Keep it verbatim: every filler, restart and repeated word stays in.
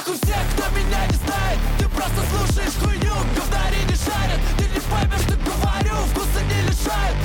Нахуй всех, кто меня не знает. Ты просто слушаешь хуйню, говнари не шарят. Ты не поймешь, что говорю, вкуса не лишает.